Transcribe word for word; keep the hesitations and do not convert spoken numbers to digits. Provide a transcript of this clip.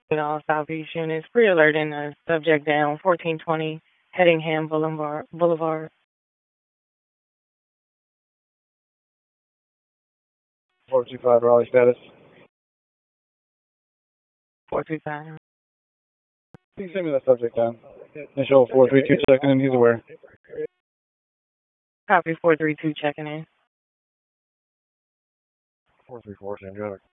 With all Southeast units, pre-alerting the subject down fourteen twenty Headingham Boulevard. Boulevard. four two five Raleigh status. four two five. Please send me that subject down. Initial four three two checking in, he's aware. Copy four three two checking in. four three four, same traffic.